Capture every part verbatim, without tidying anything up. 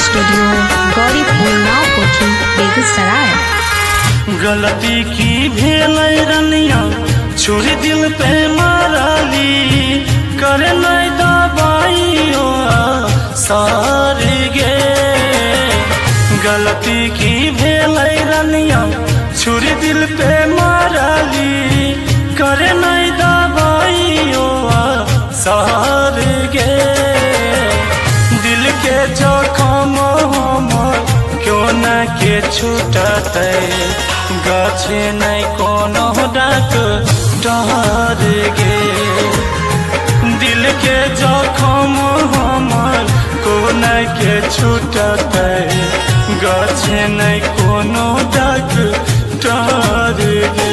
Studio Gauripur Navkothi Begusarai. गलती की भेल रनिया छुरी दिल पे माराली करे नहीं दबाइयो सारे गे। गलती की भेल रनिया छुरी दिल पे माराली करे नहीं दबाइयो सारे गे। दिल के जखम हमर क्यों न के छूटते गाछे नहीं कोनो डाक डर गे। दिल के जखम हमर कोन के छूटते गाछे नहीं कोनो डाक डर गे।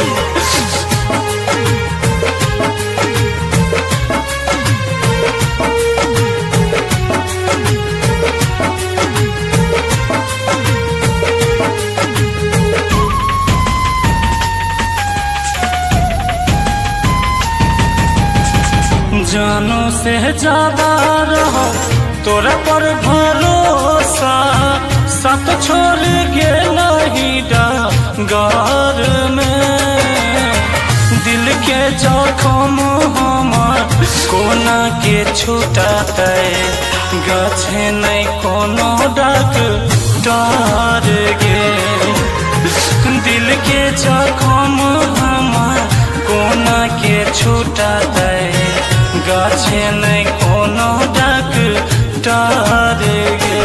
जानो से ज्यादा रहो तोरा पर भरोसा सत छोड़ के नहीं डार में। दिल के जखम हमर कोना के छूटते गाछे नहीं कोनो डाक डर गे। दिल के जखम हमर कोना के छूटते गाछे नहीं कोनो डाक डर गे।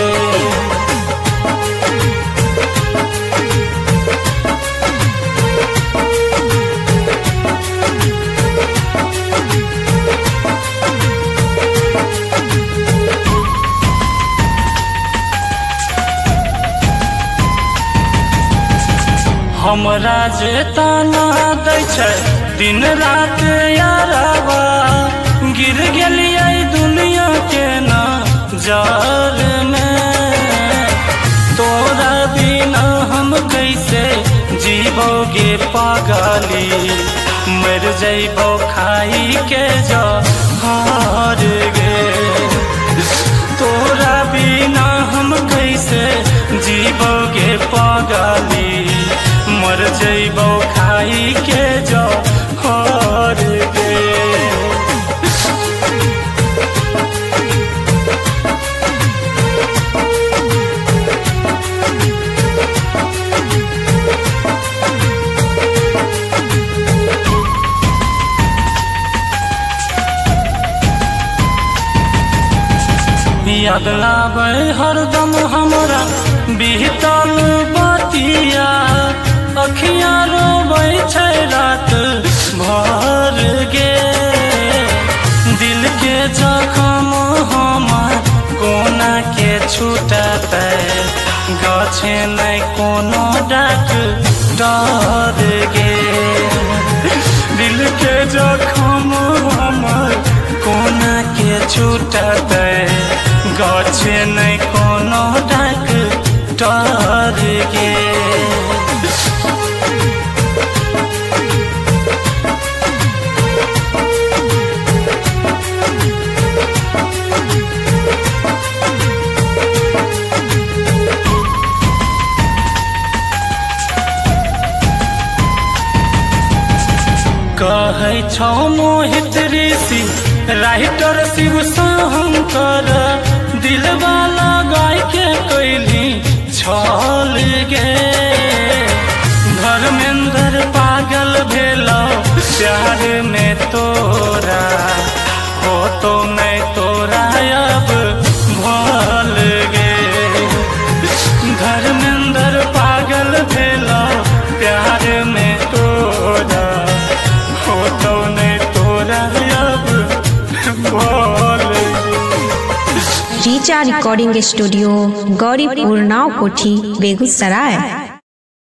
हमरा जे ताना दै छै दिन रात यारवा गिर गेलिए दुनिया के नजर में। तोरा बिना हम कैसे जीवोगे पागली मर जइबो खाई के जहर गे। तोरा बिना हम कैसे जीवोगे पागली मर जइबो खाई के जहर गे। याद लाबै हरदम हमरा बीतल बतिया अखियाँ रोबै छै रात भर गे। दिल के जखम हमर कोना के छूटते गाछे नहीं कोनो डाक डर गे। दिल के जखम हमर कोना के छूटते गाछे नहीं कोनो डाक डर गे। कहै छौ मोहित ऋषि राइटर शिव शंकर दिलवाला गाय के कैली छल गे। धर्मेंद्र पागल भेलो प्यार में तोरा हो तो मैं तोरा अब भल गे। धर्मेंद्र पागल भेलो प्यार में तोरा हो तो नहीं तोरा अब भल गे। Richa recording studio Gauripur Navkothi Begusarai.